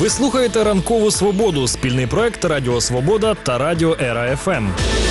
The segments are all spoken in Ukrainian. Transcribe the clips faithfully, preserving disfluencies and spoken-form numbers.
Ви слухаєте «Ранкову свободу» – спільний проект Радіо Свобода та Радіо Ера еф ем.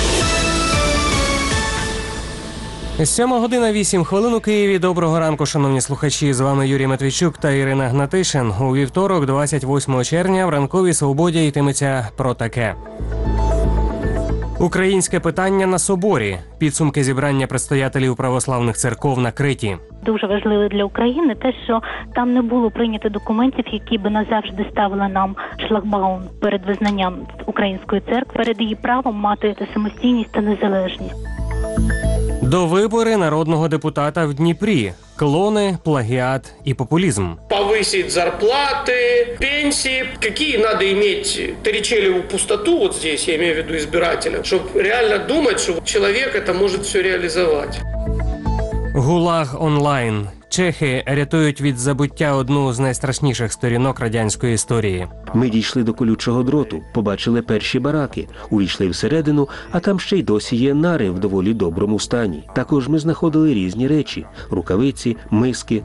Сьома година вісім хвилин у Києві. Доброго ранку, шановні слухачі. З вами Юрій Матвійчук та Ірина Гнатишин. У вівторок, двадцять восьмого червня, в «Ранковій свободі» йтиметься про таке. Українське питання на Соборі. Підсумки зібрання предстоятелів православних церков на Криті. Дуже важливо для України те, що там не було прийнято документів, які би назавжди ставили нам шлагбаум перед визнанням української церкви, перед її правом мати самостійність та незалежність. До вибори народного депутата в Дніпрі. Клоны, плагиат и популизм. Повысить зарплаты, пенсии. Какие надо иметь Торричеллиеву пустоту, вот здесь, я имею в виду избирателя, чтобы реально думать, что человек это может все реализовать. ГУЛАГ онлайн. Чехи рятують від забуття одну з найстрашніших сторінок радянської історії. Ми дійшли до колючого дроту, побачили перші бараки, увійшли всередину, а там ще й досі є нари в доволі доброму стані. Також ми знаходили різні речі – рукавиці, миски.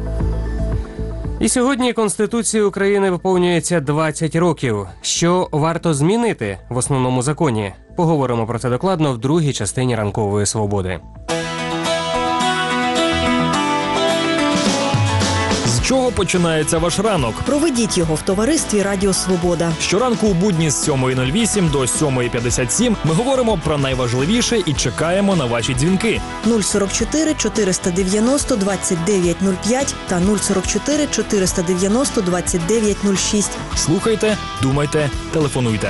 І сьогодні Конституції України виповнюється двадцять років. Що варто змінити в основному законі? Поговоримо про це докладно в другій частині «Ранкової свободи». З чого починається ваш ранок? Проведіть його в товаристві Радіо Свобода. Щоранку у будні з сьомої нуль вісім до сьомої п'ятдесят сім ми говоримо про найважливіше і чекаємо на ваші дзвінки. нуль сорок чотири чотириста дев'яносто двадцять дев'ять нуль п'ять та нуль сорок чотири чотириста дев'яносто двадцять дев'ять нуль шість. Слухайте, думайте, телефонуйте.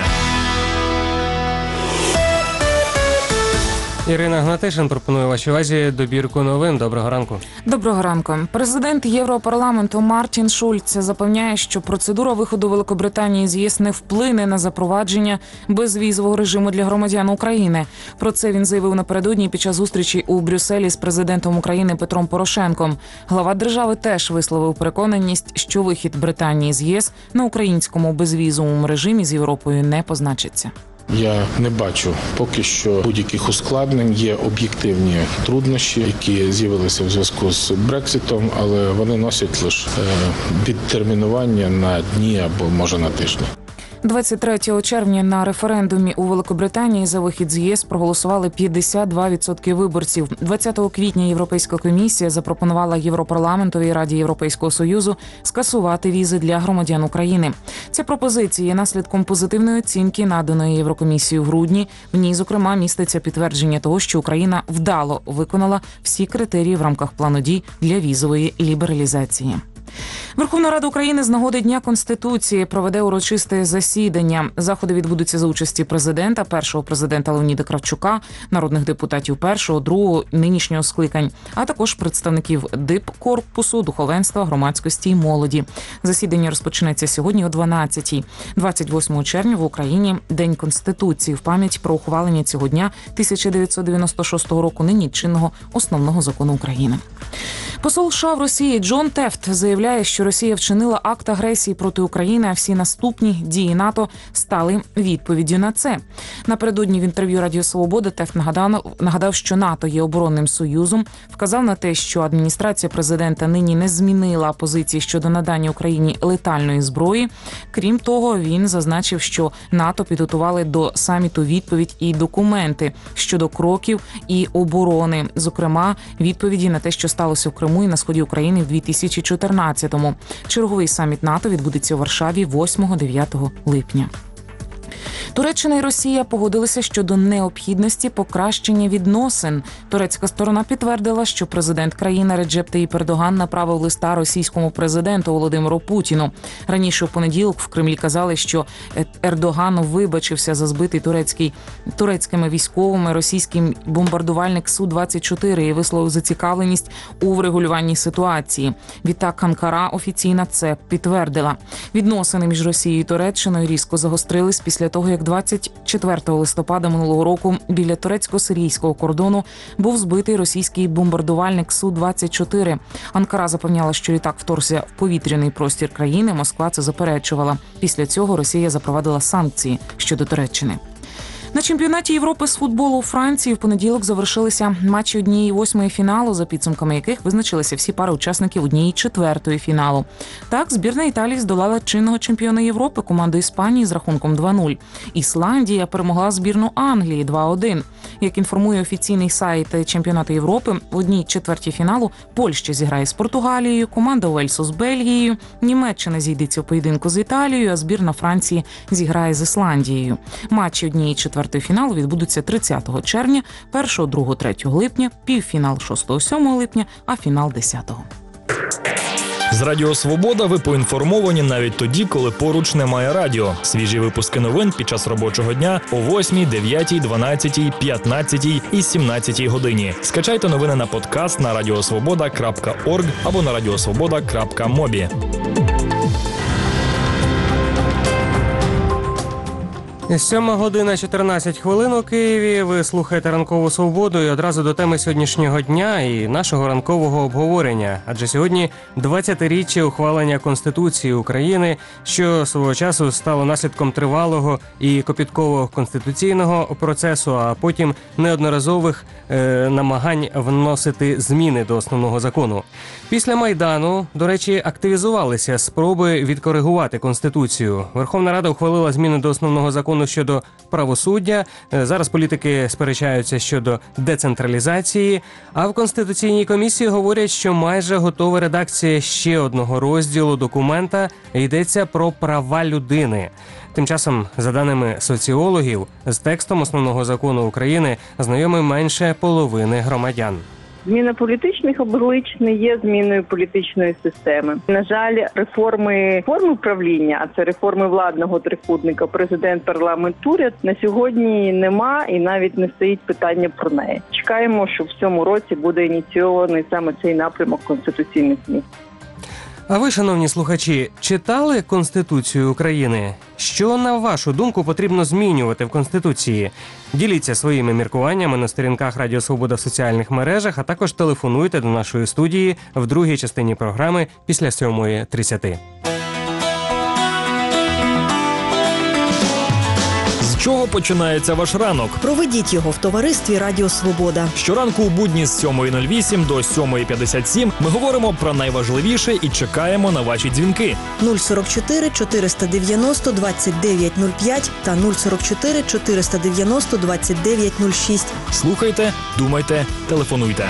Ірина Гнатишин пропонує вашій увазі добірку новин. Доброго ранку. Доброго ранку. Президент Європарламенту Мартін Шульц запевняє, що процедура виходу Великобританії з ЄС не вплине на запровадження безвізового режиму для громадян України. Про це він заявив напередодні під час зустрічі у Брюсселі з президентом України Петром Порошенком. Глава держави теж висловив переконаність, що вихід Британії з ЄС на українському безвізовому режимі з Європою не позначиться. Я не бачу поки що будь-яких ускладнень. Є об'єктивні труднощі, які з'явилися в зв'язку з Брекситом, але вони носять лише відтермінування на дні або, може, на тижні. двадцять третього червня на референдумі у Великобританії за вихід з ЄС проголосували п'ятдесят два відсотки виборців. двадцятого квітня Європейська комісія запропонувала Європарламентові і Раді Європейського Союзу скасувати візи для громадян України. Ця пропозиція є наслідком позитивної оцінки, наданої Єврокомісією в грудні. В ній, зокрема, міститься підтвердження того, що Україна вдало виконала всі критерії в рамках плану дій для візової лібералізації. Верховна Рада України з нагоди Дня Конституції проведе урочисте засідання. Заходи відбудуться за участі президента, першого президента Леоніда Кравчука, народних депутатів першого, другого, нинішнього скликань, а також представників дипкорпусу, духовенства, громадськості і молоді. Засідання розпочнеться сьогодні о дванадцятій. двадцять восьмого червня в Україні День Конституції в пам'ять про ухвалення цього дня тисяча дев'ятсот дев'яносто шостого року нині чинного основного закону України. Посол США в Росії Джон Тефт заявляє, що Росія вчинила акт агресії проти України, а всі наступні дії НАТО стали відповіддю на це. Напередодні в інтерв'ю Радіо Свобода Тефт нагадав, нагадав, що НАТО є оборонним союзом, вказав на те, що адміністрація президента нині не змінила позиції щодо надання Україні летальної зброї. Крім того, він зазначив, що НАТО підготували до саміту відповідь і документи щодо кроків і оборони, зокрема, відповіді на те, що сталося в Криму і на сході України в дві тисячі чотирнадцятому. Черговий саміт НАТО відбудеться у Варшаві восьмого-дев'ятого липня. Туреччина і Росія погодилися щодо необхідності покращення відносин. Турецька сторона підтвердила, що президент країни Реджеп Таїп Ердоган направив листа російському президенту Володимиру Путіну. Раніше у понеділок в Кремлі казали, що Ердоган вибачився за збитий турецький, турецькими військовими російський бомбардувальник Су двадцять чотири і висловив зацікавленість у врегулюванні ситуації. Відтак Анкара офіційно це підтвердила. Відносини між Росією і Туреччиною різко загострились після того, як двадцять четвертого листопада минулого року біля турецько-сирійського кордону був збитий російський бомбардувальник Су двадцять чотири. Анкара запевняла, що літак вторгся в повітряний простір країни, Москва це заперечувала. Після цього Росія запровадила санкції щодо Туреччини. На чемпіонаті Європи з футболу у Франції в понеділок завершилися матчі однієї восьмої фіналу, за підсумками яких визначилися всі пари учасників однієї четвертої фіналу. Так, збірна Італії здолала чинного чемпіона Європи команду Іспанії з рахунком два нуль. Ісландія перемогла збірну Англії два один. Як інформує офіційний сайт чемпіонату Європи, в одній четвертій фіналу Польща зіграє з Португалією, команда Уельсу з Бельгією, Німеччина зійдеться у поєдинку з Італією, а збірна Франції зіграє з Ісландією. Матчі однієї четвертої фіналу відбудуться тридцятого червня, першого, другого, третього липня, півфінал шостого, сьомого липня, а фінал десятого. З Радіо Свобода ви поінформовані навіть тоді, коли поруч немає радіо. Свіжі випуски новин під час робочого дня о восьмій, дев'ятій, дванадцятій, п'ятнадцятій і сімнадцятій годині. Скачайте новини на подкаст на радіосвобода крапка орг або на радіосвобода крапка мобі. Сьома година чотирнадцять хвилин у Києві. Ви слухаєте «Ранкову свободу» і одразу до теми сьогоднішнього дня і нашого ранкового обговорення. Адже сьогодні двадцятиріччя ухвалення Конституції України, що свого часу стало наслідком тривалого і копіткового конституційного процесу, а потім неодноразових е, намагань вносити зміни до основного закону. Після Майдану, до речі, активізувалися спроби відкоригувати Конституцію. Верховна Рада ухвалила зміни до основного закону щодо правосуддя. Зараз політики сперечаються щодо децентралізації. А в Конституційній комісії говорять, що майже готова редакція ще одного розділу документа. Йдеться про права людини. Тим часом, за даними соціологів, з текстом основного закону України знайомі менше половини громадян. Зміна політичних облич не є зміною політичної системи. На жаль, реформи форми правління, а це реформи владного трикутника, президент, парламент, уряд, на сьогодні нема і навіть не стоїть питання про неї. Чекаємо, що в цьому році буде ініційований саме цей напрямок конституційних змін. А ви, шановні слухачі, читали Конституцію України? Що, на вашу думку, потрібно змінювати в Конституції? Діліться своїми міркуваннями на сторінках Радіо Свобода в соціальних мережах, а також телефонуйте до нашої студії в другій частині програми після сьомої тридцяти. З чого починається ваш ранок? Проведіть його в товаристві Радіо Свобода. Щоранку у будні з сьомої нуль вісім до сьомої п'ятдесят сім ми говоримо про найважливіше і чекаємо на ваші дзвінки. нуль сорок чотири чотириста дев'яносто двадцять дев'ять нуль п'ять та нуль сорок чотири чотириста дев'яносто двадцять дев'ять нуль шість. Слухайте, думайте, телефонуйте.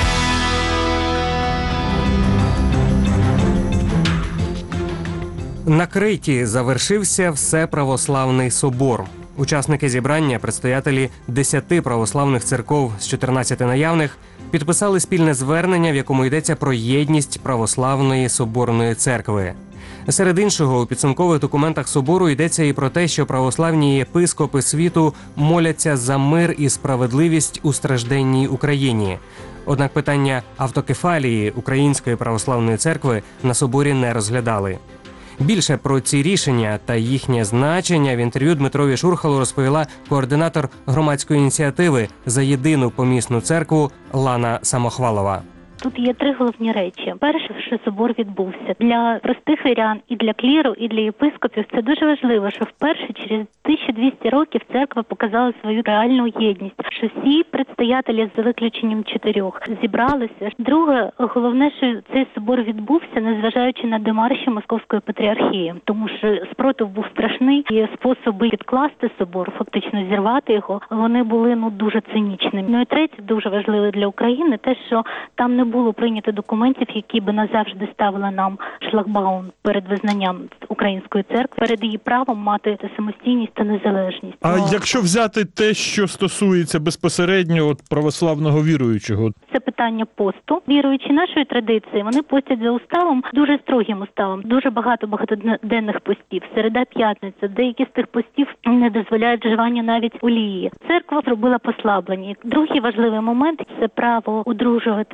На Криті завершився Всеправославний собор. Учасники зібрання, предстоятелі десяти православних церков з чотирнадцяти наявних, підписали спільне звернення, в якому йдеться про єдність православної соборної церкви. Серед іншого, у підсумкових документах собору йдеться і про те, що православні єпископи світу моляться за мир і справедливість у стражденній Україні. Однак питання автокефалії Української православної церкви на соборі не розглядали. Більше про ці рішення та їхнє значення в інтерв'ю Дмитрові Шурхалу розповіла координатор громадської ініціативи «За єдину помісну церкву» Лана Самохвалова. Тут є три головні речі. Перше, що собор відбувся. Для простих вірян і для кліру, і для єпископів це дуже важливо, що вперше через тисячу двісті років церква показала свою реальну єдність, що всі предстоятелі, за виключенням чотирьох, зібралися. Друге, головне, що цей собор відбувся, незважаючи на демарші Московської патріархії, тому що спротив був страшний, і способи відкласти собор, фактично зірвати його, вони були ну дуже цинічними. Ну і третє, дуже важливе для України, те, що там не було прийнято документів, які би назавжди ставили нам шлагбаум перед визнанням Української церкви, перед її правом мати самостійність та незалежність. А О. якщо взяти те, що стосується безпосередньо от православного віруючого? Це питання посту. Віруючі нашої традиції, вони постять за уставом, дуже строгим уставом. Дуже багато багатоденних постів. Середа, п'ятниця. Деякі з тих постів не дозволяють вживання навіть олії. Церква зробила послаблення. Другий важливий момент – це право одружуватися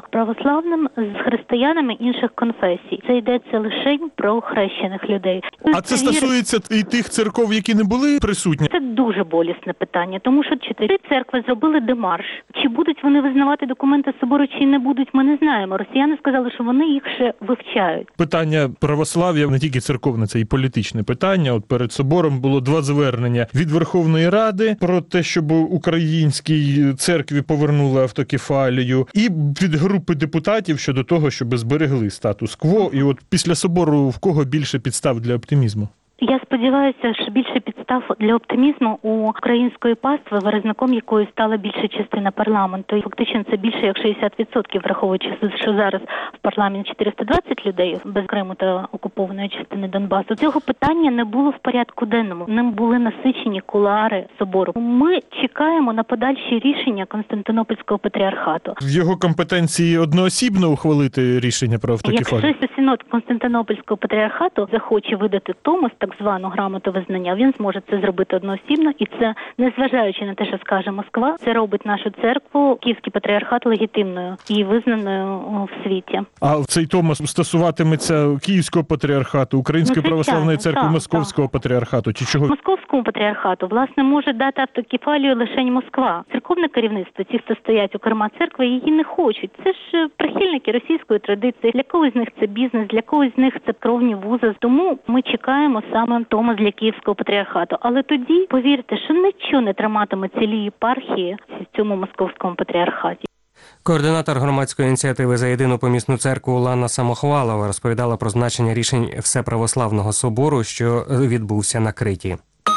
як православним з християнами інших конфесій. Це йдеться лише про хрещених людей. А це стосується і тих церков, які не були присутні? Це дуже болісне питання, тому що чотири церкви зробили демарш. Чи будуть вони визнавати документи собору, чи не будуть, ми не знаємо. Росіяни сказали, що вони їх ще вивчають. Питання православ'я не тільки церковне, це і політичне питання. От перед собором було два звернення від Верховної Ради про те, щоб українській церкві повернули автокефалію, і від групи депутатів щодо того, щоб зберегли статус-кво. І от після собору в кого більше підстав для оптимізму? Я сподіваюся, що більше підстав для оптимізму у української пастви, виразником якої стала більша частина парламенту. І фактично це більше як шістдесят відсотків, враховуючи, що зараз в парламенті чотириста двадцять людей без Криму та окупованої частини Донбасу. Цього питання не було в порядку денному. Ним були насичені кулуари собору. Ми чекаємо на подальші рішення Константинопольського патріархату. В його компетенції одноосібно ухвалити рішення про автокефалію? Якщо Синод Константинопольського патріархату захоче видати Томос, так звану грамоту визнання, він зможе це зробити одноосібно, і це, незважаючи на те, що скаже Москва, це робить нашу церкву, Київський патріархат, легітимною і визнаною в світі. А цей Томос стосуватиметься Київського патріархату, Української ну, православної церкви, так, Московського так. патріархату, чи чого? Московському патріархату, власне, може дати автокефалію лише Москва. Церковне керівництво, ті, хто стоять у керма церкви, її не хочуть. Це ж прихильники російської традиції. Для когось з них це бізнес, для когось з них це кровні вузи. Тому ми чекаємо саме Томос для Київського патріархату. Але тоді, повірте, що нічого не триматиме цілі єпархії в цьому Московському патріархаті. Координатор громадської ініціативи «За єдину помісну церкву» Лана Самохвалова розповідала про значення рішень Всеправославного собору, що відбувся на Криті.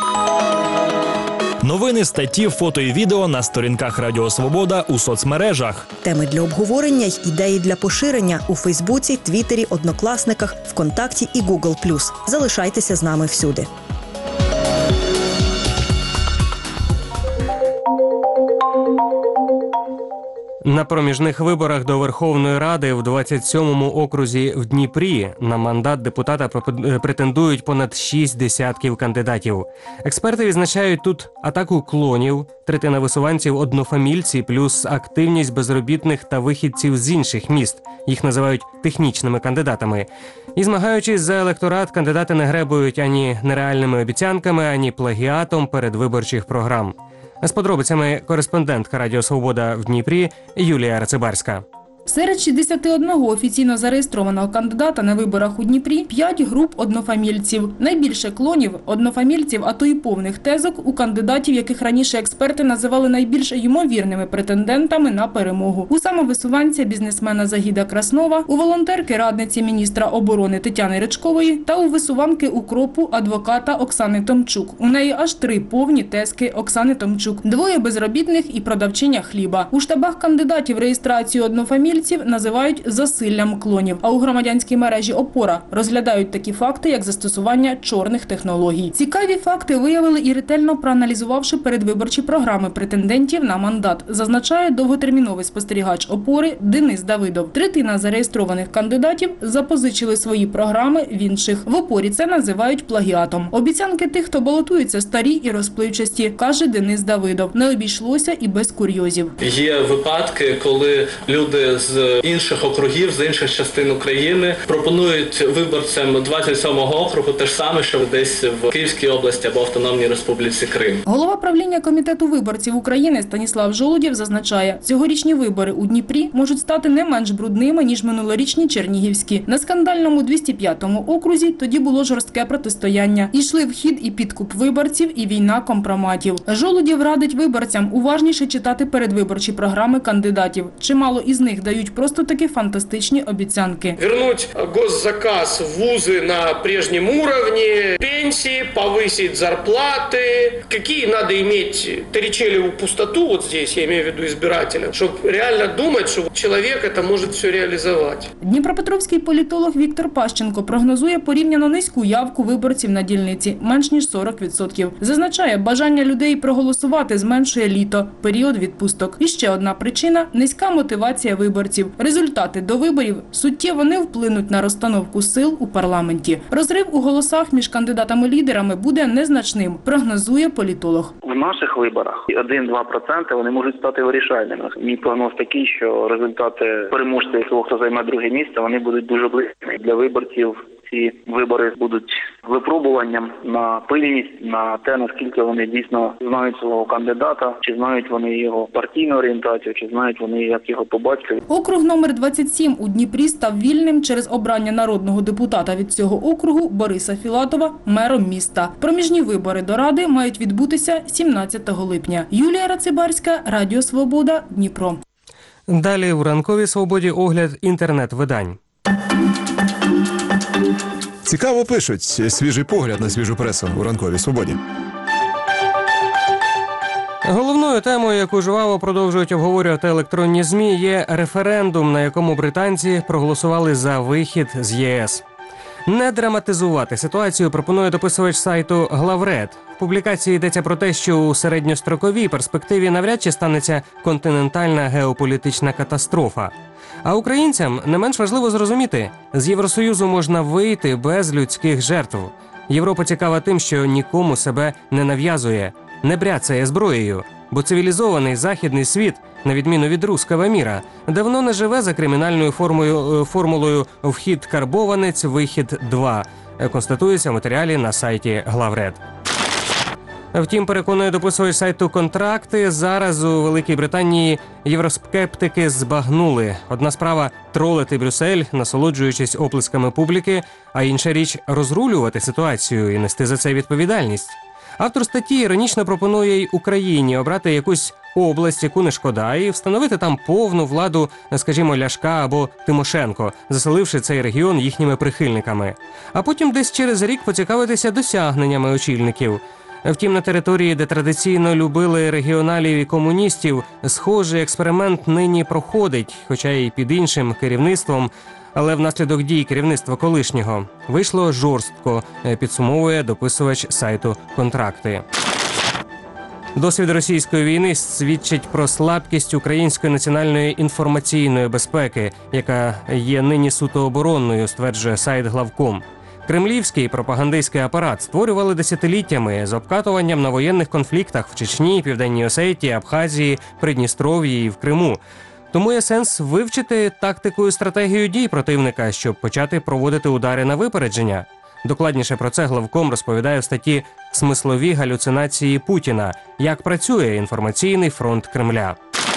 Новини, статті, фото і відео на сторінках Радіо Свобода у соцмережах. Теми для обговорення й ідеї для поширення у Фейсбуці, Твіттері, Однокласниках, ВКонтакті і Гугл плюс. Залишайтеся з нами всюди. На проміжних виборах до Верховної Ради в двадцять сьомому окрузі в Дніпрі на мандат депутата претендують понад шість десятків кандидатів. Експерти відзначають тут атаку клонів, третина висуванців однофамільці, плюс активність безробітних та вихідців з інших міст. Їх називають технічними кандидатами. І змагаючись за електорат, кандидати не гребують ані нереальними обіцянками, ані плагіатом передвиборчих програм. З подробицями кореспондентка Радіо Свобода в Дніпрі Юлія Рацибарська. Серед шістдесят одного офіційно зареєстрованого кандидата на виборах у Дніпрі – п'ять груп однофамільців. Найбільше клонів, однофамільців, а то й повних тезок у кандидатів, яких раніше експерти називали найбільш ймовірними претендентами на перемогу. У самовисуванця бізнесмена Загіда Краснова, у волонтерки-радниці міністра оборони Тетяни Ричкової та у висуванки укропу адвоката Оксани Томчук. У неї аж три повні тезки Оксани Томчук. Двоє безробітних і продавчиня хліба. У штабах кандидатів реєстрацію однофамільців називають засиллям клонів, а у громадянській мережі «Опора» розглядають такі факти, як застосування чорних технологій. Цікаві факти виявили і ретельно проаналізувавши передвиборчі програми претендентів на мандат, зазначає довготерміновий спостерігач «Опори» Денис Давидов. Третина зареєстрованих кандидатів запозичили свої програми в інших. В «Опорі» це називають плагіатом. Обіцянки тих, хто балотується, старі і розпливчасті, каже Денис Давидов. Не обійшлося і без курйозів. Є випадки, коли люди з інших округів, з інших частин України пропонують виборцям двадцять сьомого округу те ж саме, що десь в Київській області або Автономній Республіці Крим. Голова правління Комітету виборців України Станіслав Жолудєв зазначає, цьогорічні вибори у Дніпрі можуть стати не менш брудними, ніж минулорічні чернігівські. На скандальному двісті п'ятому окрузі тоді було жорстке протистояння. Ішли в хід і підкуп виборців, і війна компроматів. Жолудєв радить виборцям уважніше читати передвиборчі програми кандидатів. Чимало із них дають просто такі фантастичні обіцянки. Вернуть госзаказ в вузы на прежнем уровне, пенсии, повысить зарплаты. Какие надо иметь торричелевую пустоту, вот здесь, я имею в виду избирателям, чтобы реально думать, что человек это может все реализовать. Дніпропетровський політолог Віктор Пащенко прогнозує порівняно низьку явку виборців на дільниці – менш ніж сорок відсотків. Зазначає, бажання людей проголосувати зменшує літо – період відпусток. І ще одна причина – низька мотивація виборців. виборців. Результати до виборів суттєво не вплинуть на розстановку сил у парламенті. Розрив у голосах між кандидатами-лідерами буде незначним, прогнозує політолог. В наших виборах один-два проценти вони можуть стати вирішальними. Мій прогноз такий, що результати переможців того, хто займе друге місце, вони будуть дуже близькими для виборців. Ці вибори будуть випробуванням на пильність, на те, наскільки вони дійсно знають свого кандидата, чи знають вони його партійну орієнтацію, чи знають вони, як його побачили. Округ номер двадцять сім у Дніпрі став вільним через обрання народного депутата від цього округу Бориса Філатова мером міста. Проміжні вибори до Ради мають відбутися сімнадцятого липня. Юлія Рацибарська, Радіо Свобода, Дніпро. Далі у ранковій свободі огляд інтернет-видань. Цікаво пишуть. Свіжий погляд на свіжу пресу у ранковій свободі. Головною темою, яку жваво продовжують обговорювати електронні ЗМІ, є референдум, на якому британці проголосували за вихід з ЄС. Не драматизувати ситуацію пропонує дописувач сайту Главред. В публікації йдеться про те, що у середньостроковій перспективі навряд чи станеться континентальна геополітична катастрофа. А українцям не менш важливо зрозуміти, з Євросоюзу можна вийти без людських жертв. Європа цікава тим, що нікому себе не нав'язує, не бряцає зброєю, бо цивілізований західний світ, на відміну від руського міра, давно не живе за кримінальною формою, формулою «вхід карбованець, вихід два», констатується в матеріалі на сайті Главред. Втім, переконує дописувач сайту «Контракти», зараз у Великій Британії євроскептики збагнули. Одна справа – тролити Брюссель, насолоджуючись оплесками публіки, а інша річ – розрулювати ситуацію і нести за це відповідальність. Автор статті іронічно пропонує й Україні обрати якусь область, яку не шкода, і встановити там повну владу, скажімо, Ляшка або Тимошенко, заселивши цей регіон їхніми прихильниками. А потім десь через рік поцікавитися досягненнями очільників. Втім, на території, де традиційно любили регіоналів і комуністів, схожий експеримент нині проходить, хоча й під іншим керівництвом, але внаслідок дій керівництва колишнього. Вийшло жорстко, підсумовує дописувач сайту «Контракти». Досвід російської війни свідчить про слабкість української національної інформаційної безпеки, яка є нині суто оборонною, стверджує сайт Главком. Кремлівський пропагандистський апарат створювали десятиліттями з обкатуванням на воєнних конфліктах в Чечні, Південній Осетії, Абхазії, Придністров'ї і в Криму. Тому є сенс вивчити тактику і стратегію дій противника, щоб почати проводити удари на випередження. Докладніше про це Главком розповідає в статті «Смислові галюцинації Путіна. Як працює інформаційний фронт Кремля».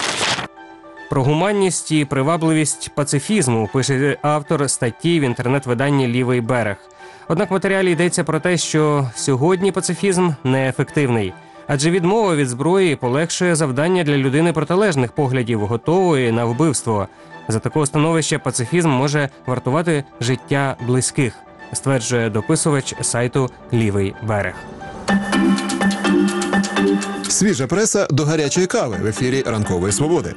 Про гуманність і привабливість пацифізму пише автор статті в інтернет-виданні «Лівий берег». Однак в матеріалі йдеться про те, що сьогодні пацифізм неефективний. Адже відмова від зброї полегшує завдання для людини протилежних поглядів, готової на вбивство. За такого становища пацифізм може вартувати життя близьких, стверджує дописувач сайту «Лівий берег». Свіжа преса до гарячої кави в ефірі «Ранкової свободи».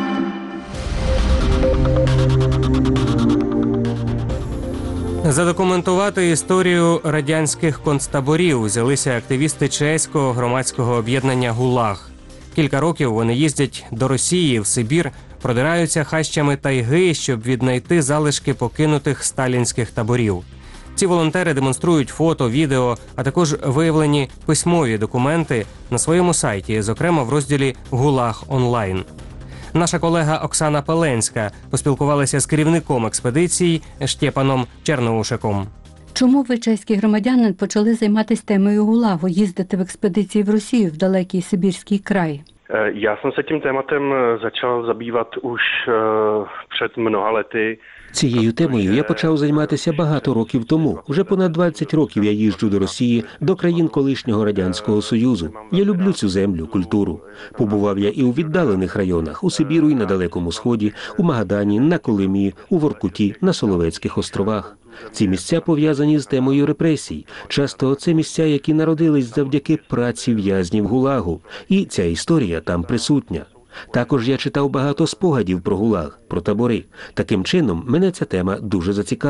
Задокументувати історію радянських концтаборів взялися активісти чеського громадського об'єднання «ГУЛАГ». Кілька років вони їздять до Росії, в Сибір, продираються хащами тайги, щоб віднайти залишки покинутих сталінських таборів. Ці волонтери демонструють фото, відео, а також виявлені письмові документи на своєму сайті, зокрема в розділі «ГУЛАГ онлайн». Наша колега Оксана Пеленська поспілкувалася з керівником експедиції Штєпаном Черноушиком. Чому ви, чеські громадяни, почали займатися темою ГУЛАГу, їздити в експедиції в Росію, в далекий Сибірський край? Já jsem se tím tématem začal zabývat už před mnoha lety. Цією темою я почав займатися багато років тому. Уже понад двадцять років я їжджу до Росії, до країн колишнього Радянського Союзу. Я люблю цю землю, культуру. Побував я і у віддалених районах, у Сибіру і на Далекому Сході, у Магадані, на Колимі, у Воркуті, на Соловецьких островах. Ці місця пов'язані з темою репресій. Часто це місця, які народились завдяки праці в'язнів ГУЛАГу. І ця історія там присутня. Також я читав багато спогадів про ГУЛАГ, про табори. Таким чином, мене ця тема дуже зацікавила.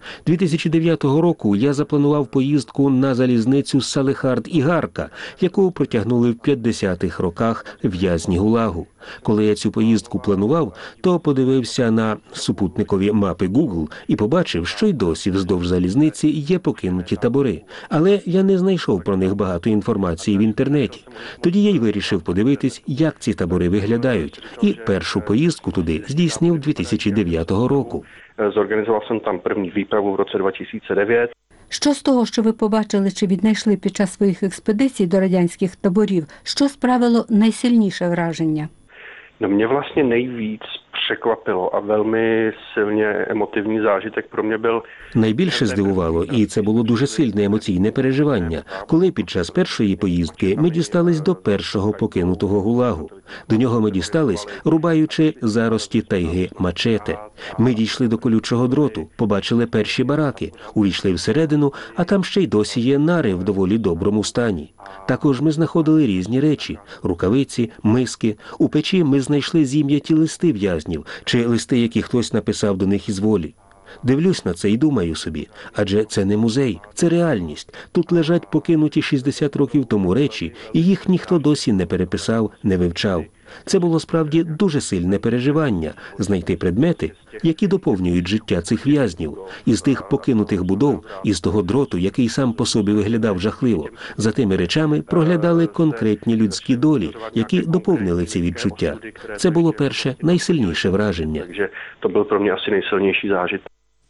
дві тисячі дев'ятого року я запланував поїздку на залізницю Салехард-Ігарка, яку протягнули в п'ятдесятих роках в'язні ГУЛАГу. Коли я цю поїздку планував, то подивився на супутникові мапи Google і побачив, що й досі вздовж залізниці є покинуті табори. Але я не знайшов про них багато інформації в інтернеті. Тоді я й вирішив подивитись, як ці табори виглядають. І першу поїздку туди здійснив дві тисячі дев'ятого року. Зорганізував jsem там první výpravu v roce dva tisíce devět. Що з того, що ви побачили чи віднайшли під час своїх експедицій до радянських таборів, що справило найсильніше враження? No mě vlastně nejvíc překvapilo a velmi silně emotivní zážitek pro mě byl. Найбільше здивувало, і це було дуже сильне емоційне переживання, коли під час першої поїздки ми дістались до першого покинутого ГУЛАГу. До нього ми дістались, рубаючи зарості тайги мачете. Ми дійшли до колючого дроту, побачили перші бараки, увійшли всередину, а там ще й досі є нари в доволі доброму стані. Також ми знаходили різні речі – рукавиці, миски. У печі ми знайшли зім'яті листи в'язнів, чи листи, які хтось написав до них із волі. Дивлюсь на це і думаю собі, адже це не музей, це реальність. Тут лежать покинуті шістдесят років тому речі, і їх ніхто досі не переписав, не вивчав. Це було справді дуже сильне переживання – знайти предмети, які доповнюють життя цих в'язнів. Із тих покинутих будов, із того дроту, який сам по собі виглядав жахливо. За тими речами проглядали конкретні людські долі, які доповнили ці відчуття. Це було перше, найсильніше враження. To byl pro mě asi nejsilnější zážitek.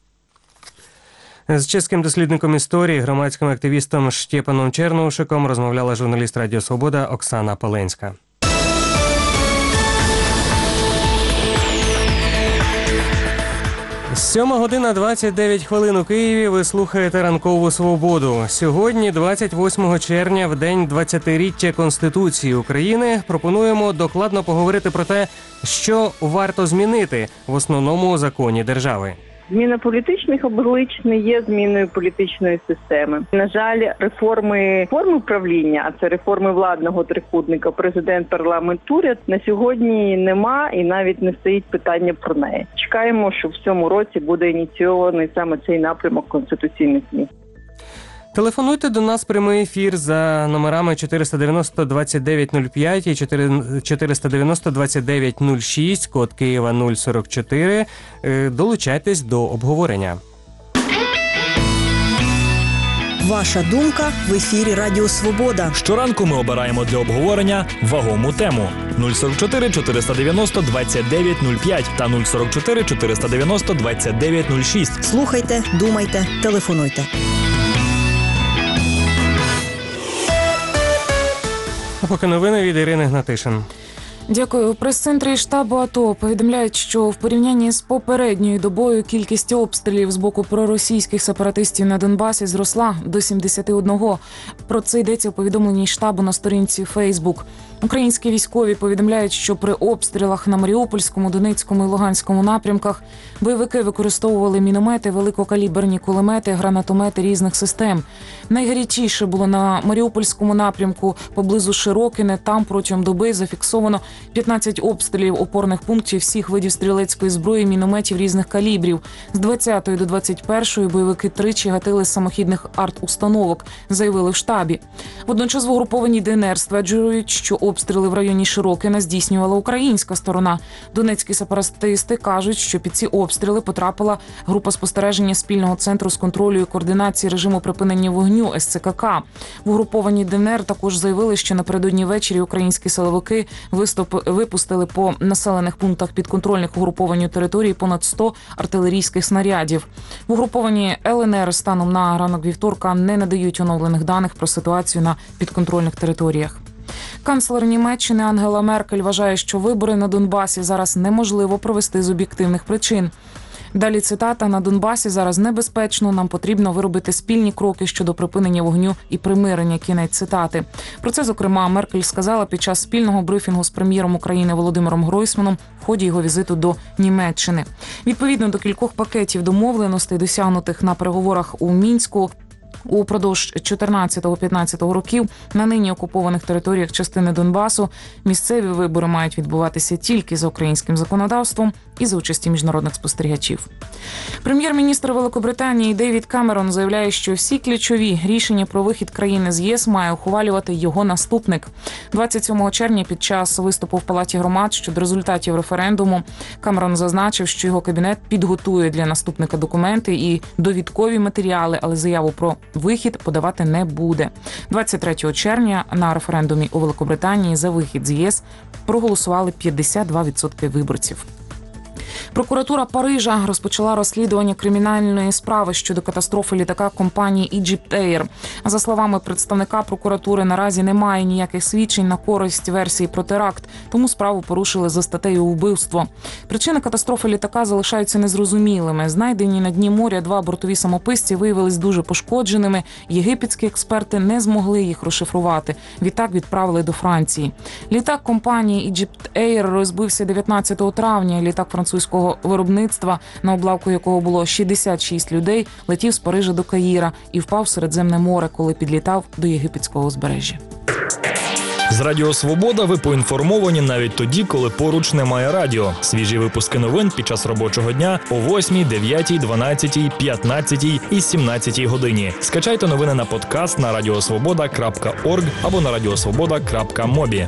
З чеським дослідником історії, громадським активістом Штєпаном Черноушиком розмовляла журналіст Радіо Свобода Оксана Паленська. Сьома година двадцять дев'ять хвилин у Києві. Ви слухаєте «Ранкову свободу». Сьогодні, двадцять восьмого червня, в день двадцятиріччя Конституції України, пропонуємо докладно поговорити про те, що варто змінити в основному законі держави. Зміна політичних облич не є зміною політичної системи. На жаль, реформи форми управління, а це реформи владного трикутника, президент, парламент, уряд, на сьогодні нема і навіть не стоїть питання про неї. Чекаємо, що в цьому році буде ініційований саме цей напрямок конституційних змін. Телефонуйте до нас в прямий ефір за номерами чотириста дев'яносто двадцять дев'ять нуль п'ять і чотириста дев'яносто двадцять дев'ять нуль шість, код Києва нуль сорок чотири. Долучайтесь до обговорення. Ваша думка в ефірі Радіо Свобода. Щоранку ми обираємо для обговорення вагому тему. нуль сорок чотири чотириста дев'яносто двадцять дев'ять нуль п'ять та нуль сорок чотири чотириста дев'яносто двадцять дев'ять нуль шість. Слухайте, думайте, телефонуйте. А поки новини від Ірини Гнатишин. Дякую. У прес-центрі штабу АТО повідомляють, що в порівнянні з попередньою добою кількість обстрілів з боку проросійських сепаратистів на Донбасі зросла до сімдесят один. Про це йдеться у повідомленні штабу на сторінці Фейсбук. Українські військові повідомляють, що при обстрілах на Маріупольському, Донецькому і Луганському напрямках бойовики використовували міномети, великокаліберні кулемети, гранатомети різних систем. Найгарячіше було на Маріупольському напрямку поблизу Широкине. Там протягом доби зафіксовано п'ятнадцять обстрілів опорних пунктів всіх видів стрілецької зброї, мінометів різних калібрів. З двадцятої до двадцять першої бойовики тричі гатили з самохідних арт-установок, заявили в штабі. Водночас в угрупованій ДНР стверджують, що обстріли в районі Широкина здійснювала українська сторона. Донецькі сепаратисти кажуть, що під ці обстріли потрапила група спостереження спільного центру з контролю і координації режиму припинення вогню ес це ка ка. В угрупованій ДНР також заявили, що напередодні ввечері українські силовики виступ випустили по населених пунктах підконтрольних угрупованню території понад сто артилерійських снарядів. В угрупованій ел ен ер станом на ранок вівторка не надають оновлених даних про ситуацію на підконтрольних територіях. Канцлер Німеччини Ангела Меркель вважає, що вибори на Донбасі зараз неможливо провести з об'єктивних причин. Далі цитата: «На Донбасі зараз небезпечно, нам потрібно виробити спільні кроки щодо припинення вогню і примирення». Кінець цитати. Про це, зокрема, Меркель сказала під час спільного брифінгу з прем'єром України Володимиром Гройсманом в ході його візиту до Німеччини. Відповідно до кількох пакетів домовленостей, досягнутих на переговорах у Мінську, упродовж чотирнадцятого-п'ятнадцятого років на нині окупованих територіях частини Донбасу місцеві вибори мають відбуватися тільки за українським законодавством і за участі міжнародних спостерігачів. Прем'єр-міністр Великобританії Девід Камерон заявляє, що всі ключові рішення про вихід країни з ЄС має ухвалювати його наступник. двадцять сьомого червня під час виступу в Палаті громад щодо результатів референдуму Камерон зазначив, що його кабінет підготує для наступника документи і довідкові матеріали, але заяву про вихід подавати не буде. двадцять третього червня на референдумі у Великобританії за вихід з ЄС проголосували п'ятдесят два відсотки виборців. Прокуратура Парижа розпочала розслідування кримінальної справи щодо катастрофи літака компанії Egypt Air. За словами представника прокуратури, наразі немає ніяких свідчень на користь версії про теракт, тому справу порушили за статтею вбивство. Причини катастрофи літака залишаються незрозумілими. Знайдені на дні моря два бортові самописці виявились дуже пошкодженими. Єгипетські експерти не змогли їх розшифрувати. Відтак відправили до Франції. Літак компанії Egypt Air розбився дев'ятнадцятого травня. Літак французького виробництва, на облавку якого було шістдесят шість людей, летів з Парижа до Каїра і впав в Середземне море, коли підлітав до єгипетського узбережжя. З Радіо Свобода ви поінформовані навіть тоді, коли поруч немає радіо. Свіжі випуски новин під час робочого дня о восьмій, дев'ятій, дванадцятій, п'ятнадцятій і сімнадцятій годині. Скачайте новини на подкаст на радіосвобода крапка орг або на радіосвобода крапка мобі.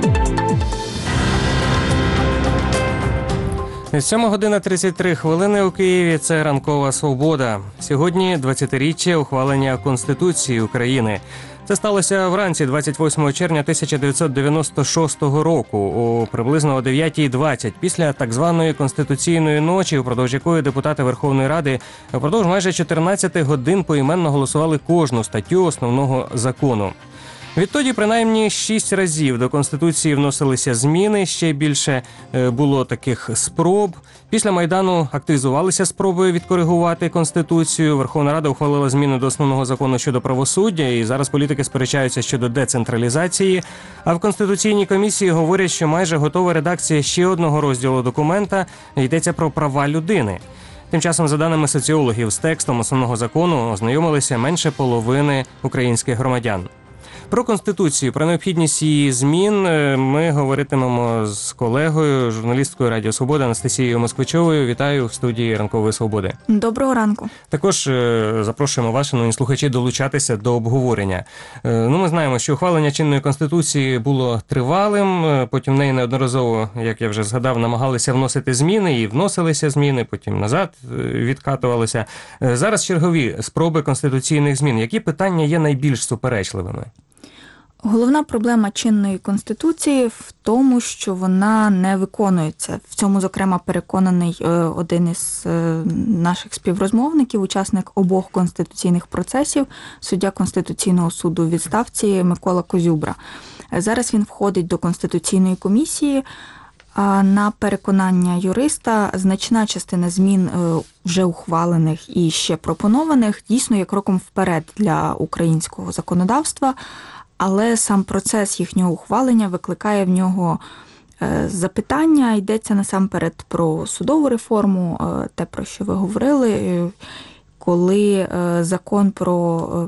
сьома година тридцять три хвилини у Києві. Це ранкова свобода. Сьогодні двадцятиріччя ухвалення Конституції України. Це сталося вранці двадцять восьмого червня тисяча дев'ятсот дев'яносто шостого року, о приблизно о дев'ятій двадцять, після так званої Конституційної ночі, впродовж якої депутати Верховної Ради впродовж майже чотирнадцяти годин поіменно голосували кожну статтю основного закону. Відтоді принаймні шість разів до Конституції вносилися зміни, ще більше було таких спроб. Після Майдану активізувалися спроби відкоригувати Конституцію. Верховна Рада ухвалила зміни до основного закону щодо правосуддя, і зараз політики сперечаються щодо децентралізації. А в Конституційній комісії говорять, що майже готова редакція ще одного розділу документа, йдеться про права людини. Тим часом, за даними соціологів, з текстом основного закону ознайомилися менше половини українських громадян. Про Конституцію, про необхідність її змін ми говоритимемо з колегою, журналісткою Радіо Свобода Анастасією Москвичовою. Вітаю в студії Ранкової Свободи. Доброго ранку. Також запрошуємо вас, шановні слухачі, долучатися до обговорення. Ну, ми знаємо, що ухвалення чинної Конституції було тривалим, потім в неї неодноразово, як я вже згадав, намагалися вносити зміни, і вносилися зміни, потім назад відкатувалися. Зараз чергові спроби конституційних змін. Які питання є найбільш суперечливими? Головна проблема чинної Конституції в тому, що вона не виконується. В цьому, зокрема, переконаний один із наших співрозмовників, учасник обох конституційних процесів, суддя Конституційного суду у відставці Микола Козюбра. Зараз він входить до Конституційної комісії. А на переконання юриста, значна частина змін вже ухвалених і ще пропонованих дійсно є кроком вперед для українського законодавства, але сам процес їхнього ухвалення викликає в нього запитання. Йдеться насамперед про судову реформу, те, про що ви говорили, коли закон про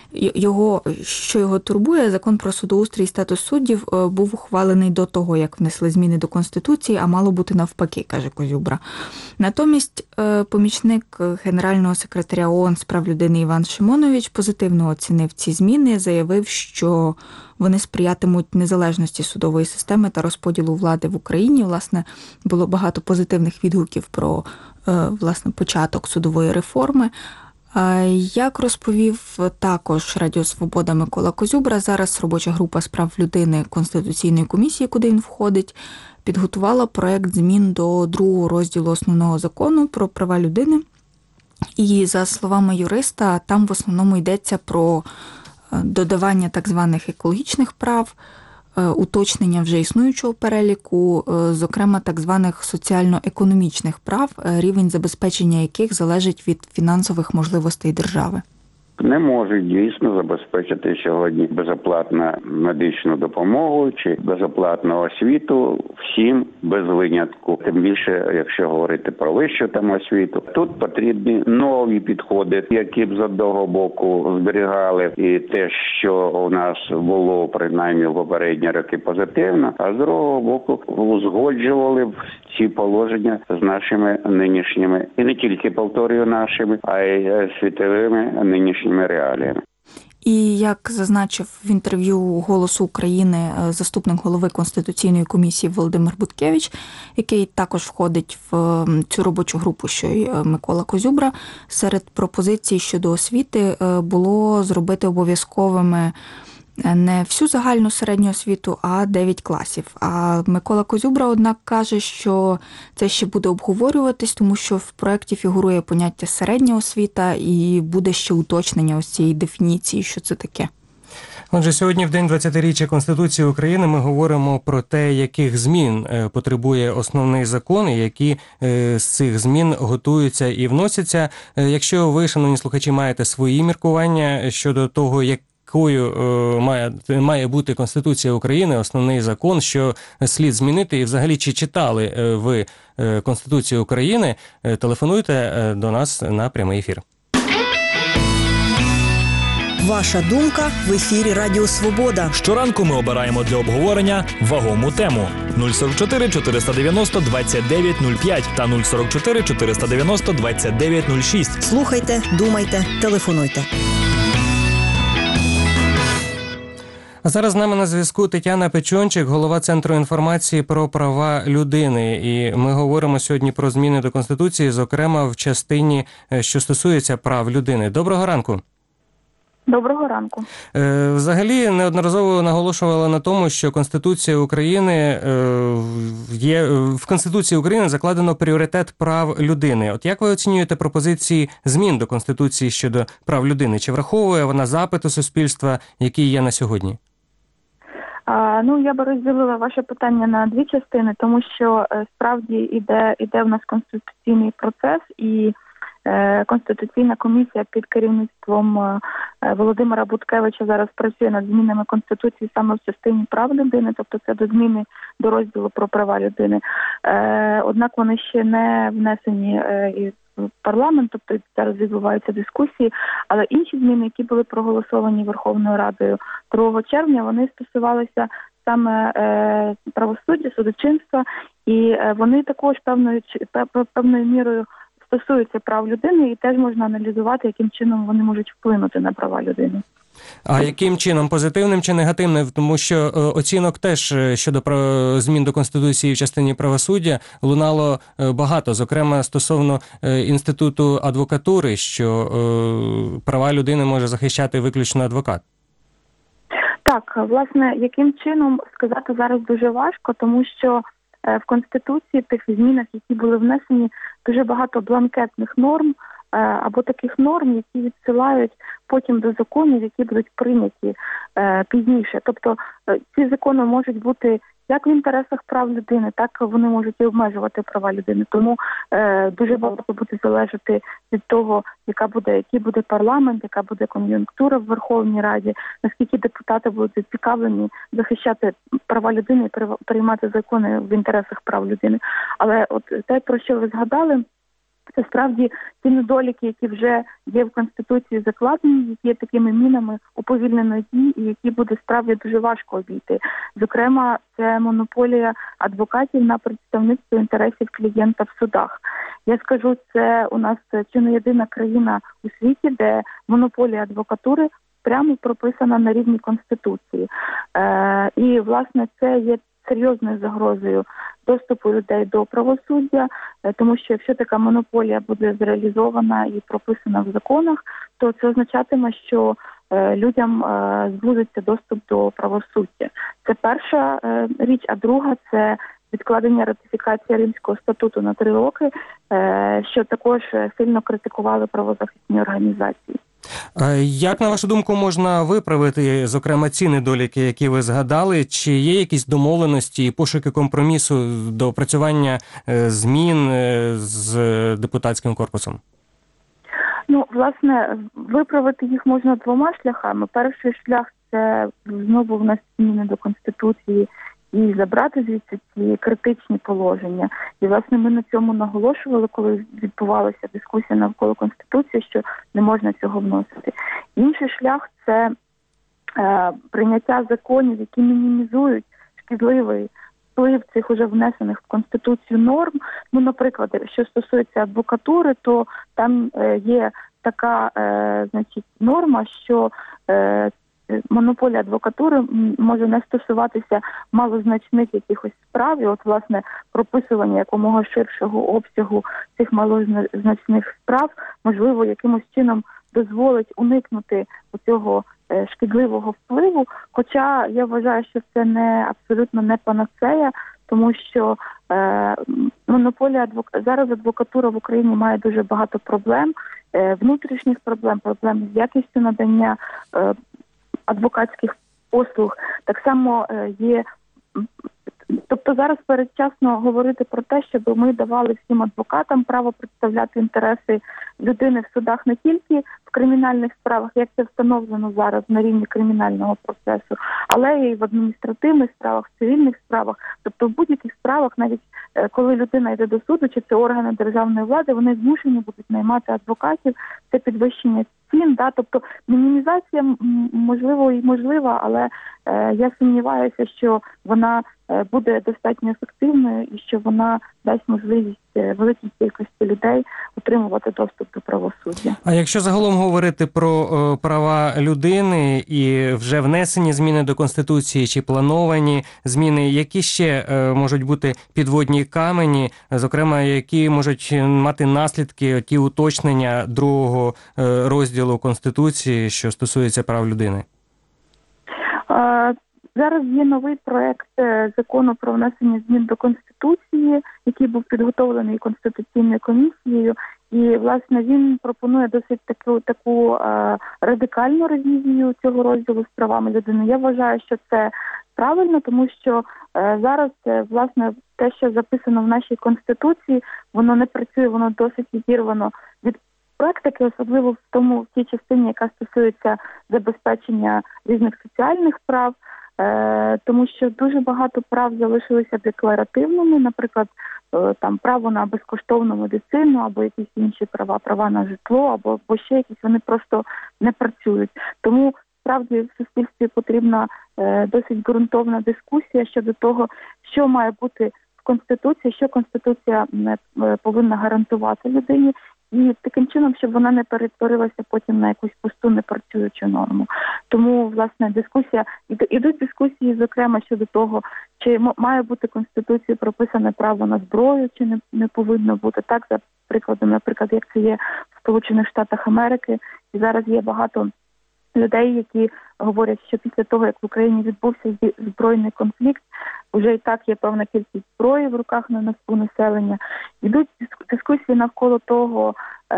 його, що його турбує, закон про судоустрій і статус суддів був ухвалений до того, як внесли зміни до Конституції, а мало бути навпаки, каже Козюбра. Натомість помічник генерального секретаря ООН з прав людини Іван Шимонович позитивно оцінив ці зміни, заявив, що вони сприятимуть незалежності судової системи та розподілу влади в Україні. Власне, було багато позитивних відгуків про власне, початок судової реформи. Як розповів також Радіо Свобода Микола Козюбра, зараз робоча група з прав людини Конституційної комісії, куди він входить, підготувала проект змін до другого розділу основного закону про права людини. І, за словами юриста, там в основному йдеться про додавання так званих екологічних прав, уточнення вже існуючого переліку, зокрема так званих соціально-економічних прав, рівень забезпечення яких залежить від фінансових можливостей держави. не можуть дійсно забезпечити сьогодні безоплатну медичну допомогу чи безоплатну освіту всім без винятку. Тим більше, якщо говорити про вищу там освіту, тут потрібні нові підходи, які б з одного боку зберігали і те, що у нас було принаймні в попередні роки позитивно, а з другого боку узгоджували б ці положення з нашими нинішніми, і не тільки, повторюю, нашими, а й світовими нинішніми реаліями. І як зазначив в інтерв'ю «Голосу України» заступник голови Конституційної комісії Володимир Буткевич, який також входить в цю робочу групу, що й Микола Козюбра, серед пропозицій щодо освіти було зробити обов'язковими не всю загальну середню освіту, а дев'ять класів. А Микола Козюбра, однак, каже, що це ще буде обговорюватись, тому що в проєкті фігурує поняття середня освіта і буде ще уточнення ось цієї дефініції, що це таке. Отже, сьогодні в день двадцятиріччя Конституції України ми говоримо про те, яких змін потребує основний закон і які з цих змін готуються і вносяться. Якщо ви, шановні слухачі, маєте свої міркування щодо того, як якою має, має бути Конституція України, основний закон, що слід змінити, і взагалі чи читали ви Конституцію України, телефонуйте до нас на прямий ефір. Ваша думка в ефірі Радіо Свобода. Щоранку ми обираємо для обговорення вагому тему. нуль сорок чотири чотириста дев'яносто двадцять дев'ять нуль п'ять та нуль сорок чотири чотириста дев'яносто двадцять дев'ять нуль шість. Слухайте, думайте, телефонуйте. А зараз з нами на зв'язку Тетяна Печончик, голова Центру інформації про права людини. І ми говоримо сьогодні про зміни до Конституції, зокрема в частині, що стосується прав людини. Доброго ранку. Доброго ранку. Взагалі неодноразово наголошувала на тому, що Конституція України є в Конституції України закладено пріоритет прав людини. От як ви оцінюєте пропозиції змін до Конституції щодо прав людини? Чи враховує вона запити суспільства, які є на сьогодні? А, ну, я би розділила ваше питання на дві частини, тому що справді іде, іде в нас конституційний процес, і е, Конституційна комісія під керівництвом е, Володимира Буткевича зараз працює над змінами Конституції саме в частині прав людини, тобто це до зміни до розділу про права людини. Е, однак вони ще не внесені е, із парламент, тобто зараз відбуваються дискусії, але інші зміни, які були проголосовані Верховною Радою другого червня, вони стосувалися саме е, правосуддя, судочинства, і е, вони також певною, певною мірою стосуються прав людини, і теж можна аналізувати, яким чином вони можуть вплинути на права людини. А яким чином, позитивним чи негативним? Тому що оцінок теж щодо змін до Конституції в частині правосуддя лунало багато, зокрема стосовно інституту адвокатури, що права людини може захищати виключно адвокат. Так, власне, яким чином сказати зараз дуже важко, тому що в Конституції, тих змінах, які були внесені, дуже багато бланкетних норм, або таких норм, які відсилають потім до законів, які будуть прийняті е, пізніше. Тобто е, ці закони можуть бути як в інтересах прав людини, так вони можуть і обмежувати права людини. Тому е, дуже багато буде залежати від того, яка буде, який буде парламент, яка буде кон'юнктура в Верховній Раді, наскільки депутати будуть зацікавлені захищати права людини і приймати закони в інтересах прав людини. Але от те, про що ви згадали, це справді ті недоліки, які вже є в Конституції закладені, які є такими мінами уповільненої дії, і які буде справді дуже важко обійти. Зокрема, це монополія адвокатів на представництво інтересів клієнта в судах. Я скажу, це у нас чи не єдина країна у світі, де монополія адвокатури прямо прописана на рівні Конституції. Е, і, власне, це є серйозною загрозою доступу людей до правосуддя, тому що якщо така монополія буде зреалізована і прописана в законах, то це означатиме, що е, людям е, звузиться доступ до правосуддя. Це перша е, річ, а друга – це відкладення ратифікації Римського статуту на три роки, е, що також сильно критикували правозахисні організації. Як, на вашу думку, можна виправити, зокрема, ці недоліки, які ви згадали? Чи є якісь домовленості і пошуки компромісу до опрацювання змін з депутатським корпусом? Ну, власне, виправити їх можна двома шляхами. Перший шлях – це знову внести зміни до Конституції і забрати звідси ці критичні положення. І, власне, ми на цьому наголошували, коли відбувалася дискусія навколо Конституції, що не можна цього вносити. Інший шлях – це е, прийняття законів, які мінімізують шкідливий вплив цих уже внесених в Конституцію норм. Ну, наприклад, що стосується адвокатури, то там е, є така е, значить, норма, що е, монополія адвокатури може не стосуватися малозначних якихось справ. І от, власне, прописування якомога ширшого обсягу цих малозначних справ, можливо, якимось чином дозволить уникнути цього шкідливого впливу. Хоча я вважаю, що це не абсолютно не панацея, тому що е, монополія адвок... зараз адвокатура в Україні має дуже багато проблем, е, внутрішніх проблем, проблем з якістю надання е, адвокатських послуг. Так само е, є, тобто зараз передчасно говорити про те, щоб ми давали всім адвокатам право представляти інтереси людини в судах не тільки в кримінальних справах, як це встановлено зараз на рівні кримінального процесу, але й в адміністративних справах, в цивільних справах. Тобто в будь-яких справах, навіть коли людина йде до суду, чи це органи державної влади, вони змушені будуть наймати адвокатів, це підвищення цін, да? Тобто мінімізація можливо і можлива, але е, я сумніваюся, що вона е, буде достатньо ефективною і що вона дасть можливість е, великій кількості людей отримувати доступ до правосуддя. А якщо загалом говорити про е, права людини і вже внесені зміни до Конституції чи плановані зміни, які ще е, можуть бути підводні камені, зокрема, які можуть мати наслідки, ті уточнення другого е, розділу Конституції, що стосується прав людини? А, зараз є новий проект закону про внесення змін до Конституції, який був підготовлений Конституційною комісією. І, власне, він пропонує досить таку, таку а, радикальну ревізію цього розділу з правами людини. Я вважаю, що це правильно, тому що е, зараз, е, власне, те, що записано в нашій Конституції, воно не працює, воно досить відірвано від практики, особливо в тому, в тій частині, яка стосується забезпечення різних соціальних прав, е, тому що дуже багато прав залишилися декларативними, наприклад, е, там право на безкоштовну медицину або якісь інші права, права на житло або, або ще якісь, вони просто не працюють. Тому справді в суспільстві потрібна е, досить ґрунтовна дискусія щодо того, що має бути в Конституції, що Конституція е, повинна гарантувати людині, і таким чином, щоб вона не перетворилася потім на якусь пусту непрацюючу норму. Тому, власне, дискусія, ідуть дискусії, зокрема, щодо того, чи має бути Конституцією прописане право на зброю, чи не, не повинно бути. Так, за прикладом, наприклад, як це є в Сполучених Штатах Америки, і зараз є багато людей, які говорять, що після того, як в Україні відбувся збройний конфлікт, вже і так є певна кількість зброї в руках у населення. Йдуть дискусії навколо того,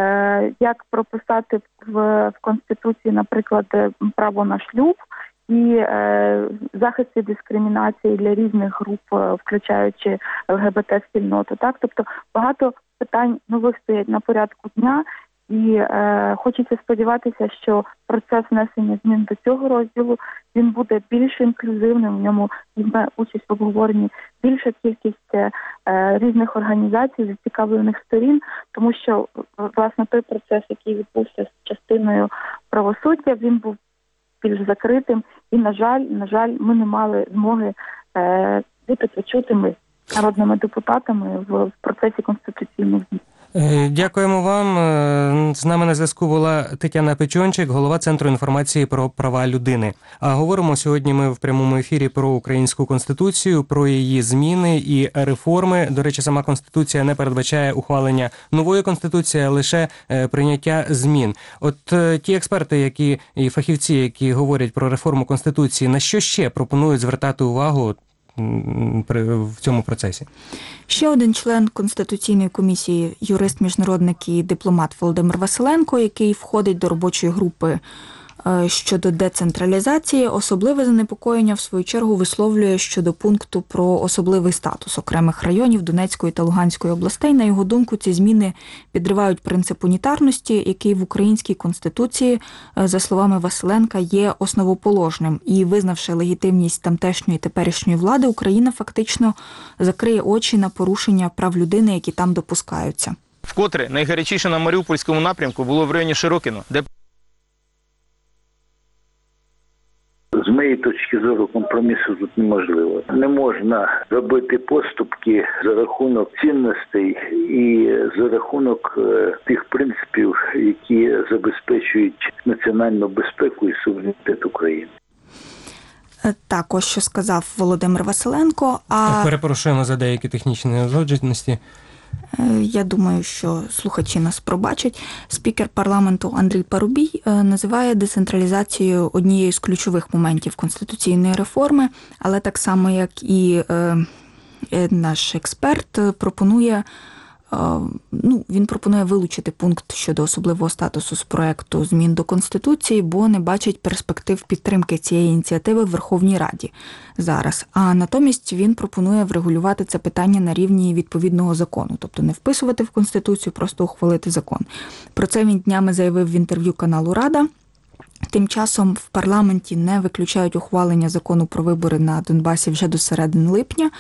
як прописати в Конституції, наприклад, право на шлюб і захист від дискримінації для різних груп, включаючи ЛГБТ-спільноту. Так? Тобто багато питань нових стоять на порядку дня. І е, хочеться сподіватися, що процес внесення змін до цього розділу, він буде більш інклюзивним, в ньому візьме участь в обговоренні більша кількість е, різних організацій, зацікавлених сторін, тому що, власне, той процес, який відбувся з частиною правосуддя, він був більш закритим. І, на жаль, на жаль, ми не мали змоги е, бути почутими народними депутатами в, в процесі конституційних змін. Дякуємо вам. З нами на зв'язку була Тетяна Печончик, голова Центру інформації про права людини. А говоримо сьогодні ми в прямому ефірі про українську Конституцію, про її зміни і реформи. До речі, сама Конституція не передбачає ухвалення нової Конституції, а лише прийняття змін. От ті експерти, які і фахівці, які говорять про реформу Конституції, на що ще пропонують звертати увагу в цьому процесі? Ще один член Конституційної комісії, юрист, міжнародник і дипломат Володимир Василенко, який входить до робочої групи щодо децентралізації. Особливе занепокоєння, в свою чергу, висловлює щодо пункту про особливий статус окремих районів Донецької та Луганської областей. На його думку, ці зміни підривають принцип унітарності, який в українській конституції, за словами Василенка, є основоположним. І визнавши легітимність тамтешньої теперішньої влади, Україна фактично закриє очі на порушення прав людини, які там допускаються. Вкотре найгарячіше на Маріупольському напрямку було в районі Широкино, де з моєї точки зору компромісу тут неможливо. Не можна робити поступки за рахунок цінностей і за рахунок е, тих принципів, які забезпечують національну безпеку і суверенітет України. Так, ось що сказав Володимир Василенко. А перепрошуємо за деякі технічні неузгодженості. Я думаю, що слухачі нас пробачать. Спікер парламенту Андрій Парубій називає децентралізацію однією з ключових моментів конституційної реформи, але так само, як і наш експерт, пропонує Ну, він пропонує вилучити пункт щодо особливого статусу з проекту змін до Конституції, бо не бачить перспектив підтримки цієї ініціативи в Верховній Раді зараз. А натомість він пропонує врегулювати це питання на рівні відповідного закону, тобто не вписувати в Конституцію, просто ухвалити закон. Про це він днями заявив в інтерв'ю каналу «Рада». Тим часом в парламенті не виключають ухвалення закону про вибори на Донбасі вже до середини липня,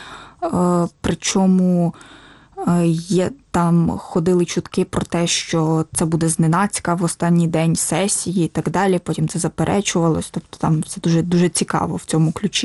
причому Є, там ходили чутки про те, що це буде зненацька в останній день сесії і так далі, потім це заперечувалось, тобто там все дуже, дуже цікаво в цьому ключі.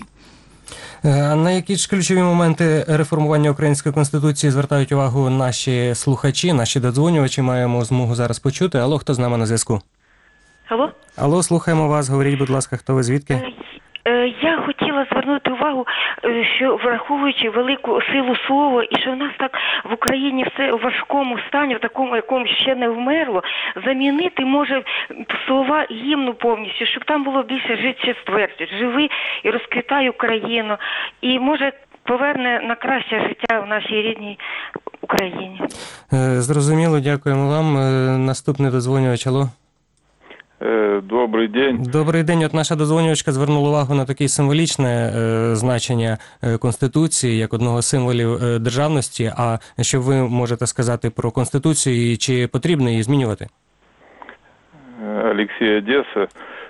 А на які ж ключові моменти реформування Української Конституції звертають увагу наші слухачі, наші додзвонювачі? Маємо змогу зараз почути. Алло, хто з нами на зв'язку? Алло? Алло, слухаємо вас. Говоріть, будь ласка, хто ви, звідки? Я хотіла звернути увагу, що враховуючи велику силу слова, і що в нас так в Україні все в важкому стані, в такому, якому ще не вмерло, замінити може слова гімну повністю, щоб там було більше життєстверджень, живи і розквітай Україну, і може поверне на краще життя в нашій рідній Україні. Зрозуміло, дякуємо вам. Наступний додзвонювач, алло. Добрий день. Добрий день. От наша дозвонювачка звернула увагу на таке символічне е, значення Конституції, як одного з символів е, державності. А що ви можете сказати про Конституцію і чи потрібно її змінювати? Алексей, Одесса.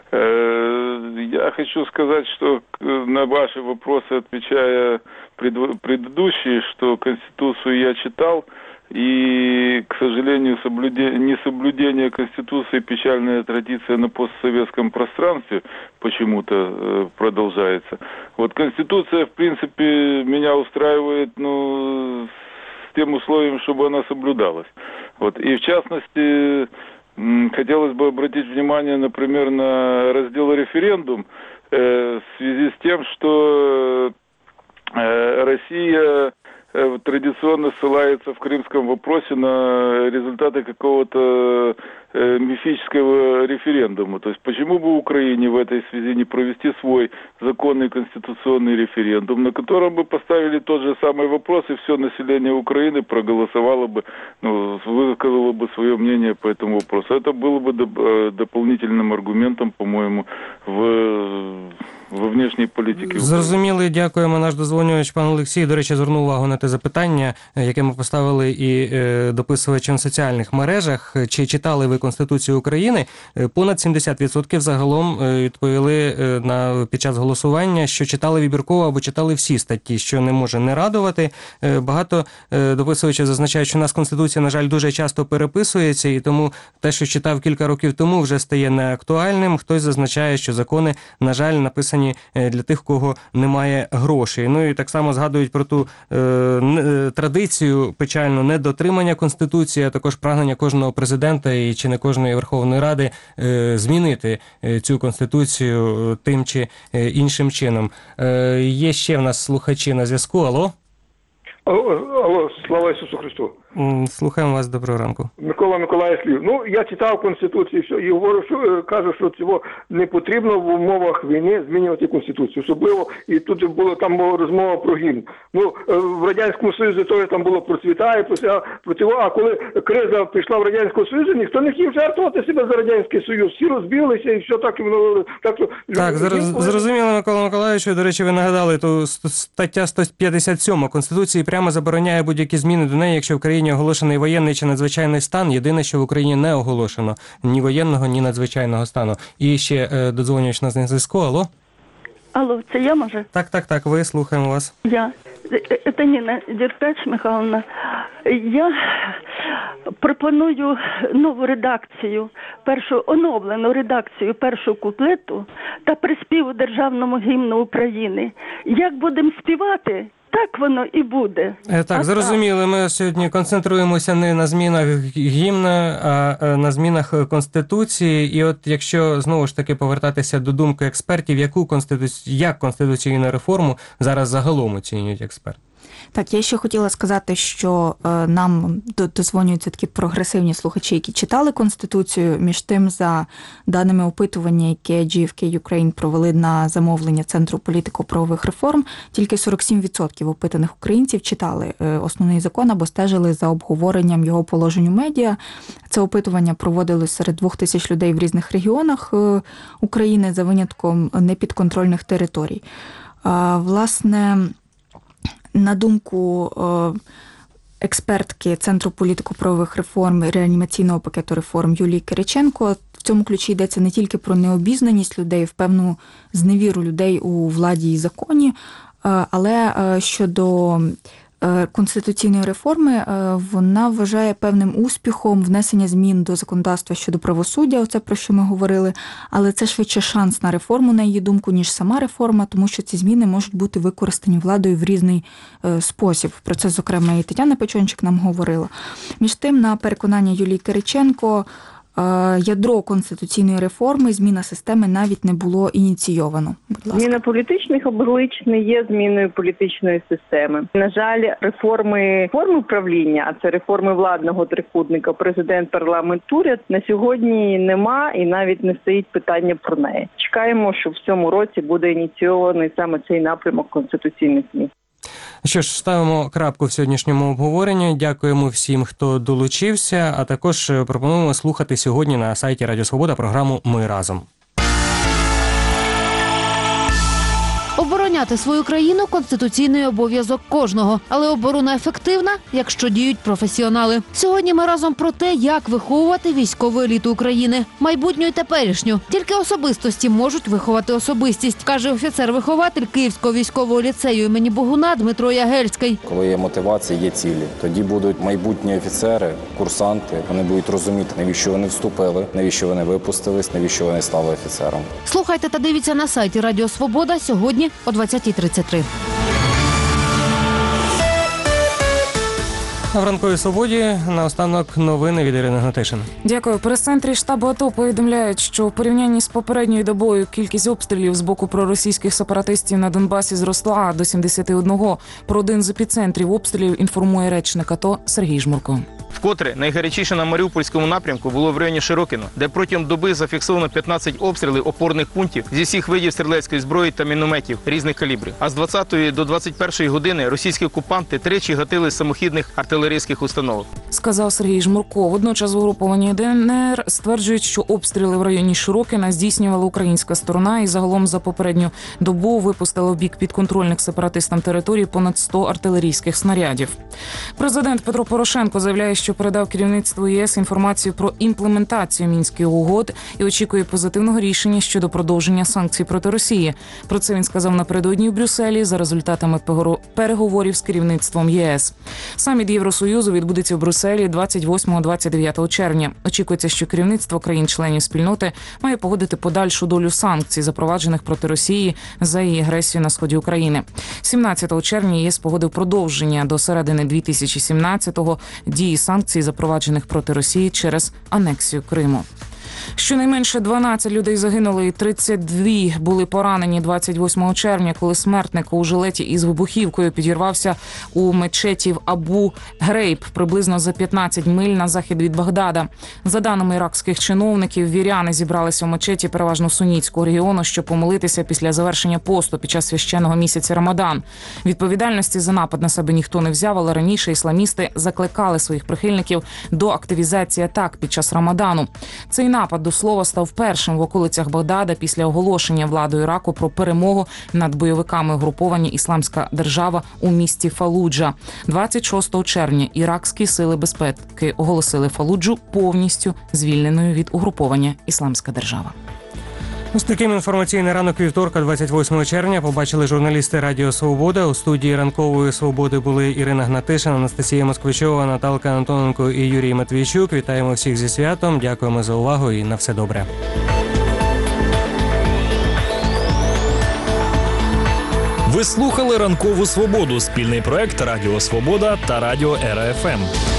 Я хочу сказать, что на ваши вопросы, отвечая предыдущие, что Конституцию я читал, и, к сожалению, соблюдение, несоблюдение Конституции, печальная традиция на постсоветском пространстве почему-то продолжается. Вот Конституция, в принципе, меня устраивает, ну, с тем условием, чтобы она соблюдалась. Вот. И, в частности, хотелось бы обратить внимание, например, на раздел «Референдум» э, в связи с тем, что э, Россия э, традиционно ссылается в крымском вопросе на результаты какого-то э, мифического референдума. То есть почему бы Украине в этой связи не провести свой законный конституционный референдум, на котором бы поставили тот же самый вопрос, и все население Украины проголосовало бы, ну, высказало бы свое мнение по этому вопросу. Это было бы дополнительным аргументом, по-моему, в... во внешній політиці. Зрозуміли, дякуємо. Наш дозвонювач пан Олексій, до речі, звернув увагу на те запитання, яке ми поставили і дописувачам в соціальних мережах. Чи читали ви Конституцію України? Понад сімдесят відсотків загалом відповіли на, під час голосування, що читали вибірково або читали всі статті, що не може не радувати. Багато дописувачів зазначають, що у нас Конституція, на жаль, дуже часто переписується, і тому те, що читав кілька років тому, вже стає неактуальним. Хтось зазначає, що закони, на жаль, написані для тих, у кого немає грошей. Ну і так само згадують про ту е, традицію печально недотримання Конституції, а також прагнення кожного президента і чи не кожної Верховної Ради е, змінити цю Конституцію тим чи іншим чином. Е, є ще в нас слухачі на зв'язку. Алло? Алло, алло, слава Ісусу Христу. Слухаємо вас, доброго ранку. Микола Миколаївич. Ну, я читав Конституцію все, і говорю, що кажу, що цього не потрібно в умовах війни змінювати Конституцію. Особливо, і тут було там була розмова про гімн. Ну, в Радянському Союзі то там було процвітає, проти, а коли криза пішла в Радянському Союзі, ніхто не хотів жертвувати себе за Радянський Союз. Всі розбилися і все так. Ну, так, так зроз, зрозуміло, Микола Миколаївич. До речі, ви нагадали, то стаття сто п'ятдесят сьома Конституції прямо забороняє будь-які зміни до неї, якщо в країні оголошений воєнний чи надзвичайний стан. Єдине, що в Україні не оголошено ні воєнного, ні надзвичайного стану. І ще е, додзвонювач на зв'язку. Алло? Алло, це я, може? Так, так, так, ви, слухаємо вас. Я. Це Ніна Деркач Михайловна. Я пропоную нову редакцію, першу оновлену редакцію першого куплету та приспіву Державному гімну України. Як будемо співати, так воно і буде. Так, а зрозуміло. Так. Ми сьогодні концентруємося не на змінах гімна, а на змінах Конституції. І от якщо, знову ж таки, повертатися до думки експертів, яку конституцію, як конституційну реформу зараз загалом оцінюють експерти? Так, я ще хотіла сказати, що е, нам дозвонюються такі прогресивні слухачі, які читали Конституцію. Між тим, за даними опитування, яке джі еф кей Ukraine провели на замовлення Центру політико-правових реформ, тільки сорок сім відсотків опитаних українців читали е, основний закон або стежили за обговоренням його положень у медіа. Це опитування проводилось серед двох тисяч людей в різних регіонах е, України за винятком непідконтрольних територій. Е, власне, на думку експертки Центру політико-правових реформ і реанімаційного пакету реформ Юлії Кириченко, в цьому ключі йдеться не тільки про необізнаність людей, в певну зневіру людей у владі і законі, але щодо конституційної реформи вона вважає певним успіхом внесення змін до законодавства щодо правосуддя, оце про що ми говорили, але це швидше шанс на реформу, на її думку, ніж сама реформа, тому що ці зміни можуть бути використані владою в різний спосіб. Про це, зокрема, і Тетяна Печончик нам говорила. Між тим, на переконання Юлії Кириченко, ядро конституційної реформи, зміна системи навіть не було ініційовано. Зміна політичних облич не є зміною політичної системи. На жаль, реформи форми управління, а це реформи владного трикутника, президент, парламент, уряд, на сьогодні нема і навіть не стоїть питання про неї. Чекаємо, що в цьому році буде ініційований саме цей напрямок конституційних змін. Що ж, ставимо крапку в сьогоднішньому обговоренні. Дякуємо всім, хто долучився, а також пропонуємо слухати сьогодні на сайті Радіо Свобода програму «Ми разом». Обороняти свою країну – конституційний обов'язок кожного. Але оборона ефективна, якщо діють професіонали. Сьогодні ми разом про те, як виховувати військову еліту України. Майбутню і теперішню. Тільки особистості можуть виховати особистість, каже офіцер-вихователь Київського військового ліцею імені Богуна Дмитро Ягельський. Коли є мотивація, є цілі. Тоді будуть майбутні офіцери, курсанти. Вони будуть розуміти, навіщо вони вступили, навіщо вони випустились, навіщо вони стали офіцером. Слухайте та дивіться на сайті Радіо Свобода сьогодні о двадцятій тридцять три. В ранковій свободі наостанок новини від Ірини Гнатишин. Дякую. В прес-центрі штабу АТО повідомляють, що в порівнянні з попередньою добою кількість обстрілів з боку проросійських сепаратистів на Донбасі зросла до сімдесят один. Про один з епіцентрів обстрілів інформує речник АТО Сергій Жмурко. Вкотре найгарячіше на Маріупольському напрямку було в районі Широкино, де протягом доби зафіксовано п'ятнадцять обстрілів опорних пунктів зі всіх видів стрілецької зброї та мінометів різних калібрів. А з двадцятої до двадцять першої години російські окупанти тричі гатили з самохідних артилерійських установок. Сказав Сергій Жмурко. Водночас угруповані ДНР стверджують, що обстріли в районі Широкина здійснювала українська сторона і загалом за попередню добу випустила в бік підконтрольних сепаратистам територій понад сто артилерійських снарядів. Президент Петро Порошенко заявляє, що передав керівництву ЄС інформацію про імплементацію Мінських угод і очікує позитивного рішення щодо продовження санкцій проти Росії. Про це він сказав напередодні в Брюсселі за результатами переговорів з керівництвом ЄС. Саміт Євросоюзу відбудеться в Брюсселі двадцять восьмого - двадцять дев'ятого червня. Очікується, що керівництво країн-членів спільноти має погодити подальшу долю санкцій, запроваджених проти Росії за її агресію на сході України. сімнадцятого червня ЄС погодив продовження до середини дві тисячі сімнадцятого дії санкцій, запроваджених проти Росії через анексію Криму. Щонайменше дванадцять людей загинули і тридцять два були поранені двадцять восьмого червня, коли смертник у жилеті із вибухівкою підірвався у мечеті в Абу-Грейб, приблизно за п'ятнадцять миль на захід від Багдада. За даними іракських чиновників, віряни зібралися в мечеті переважно сунітського регіону, щоб помолитися після завершення посту під час священного місяця Рамадан. Відповідальності за напад на себе ніхто не взяв, але раніше ісламісти закликали своїх прихильників до активізації атак під час Рамадану. Цей напад, до слова, став першим в околицях Багдада після оголошення владою Іраку про перемогу над бойовиками угруповання «Ісламська держава» у місті Фалуджа. двадцять шостого червня іракські сили безпеки оголосили Фалуджу повністю звільненою від угруповання «Ісламська держава». Ось таким інформаційний ранок вівторка, двадцять восьмого червня, побачили журналісти Радіо Свобода. У студії Ранкової Свободи були Ірина Гнатишин, Анастасія Москвичова, Наталка Антоненко і Юрій Матвійчук. Вітаємо всіх зі святом, дякуємо за увагу і на все добре. Ви слухали «Ранкову Свободу» – спільний проект Радіо Свобода та Радіо Ера Еф Ем.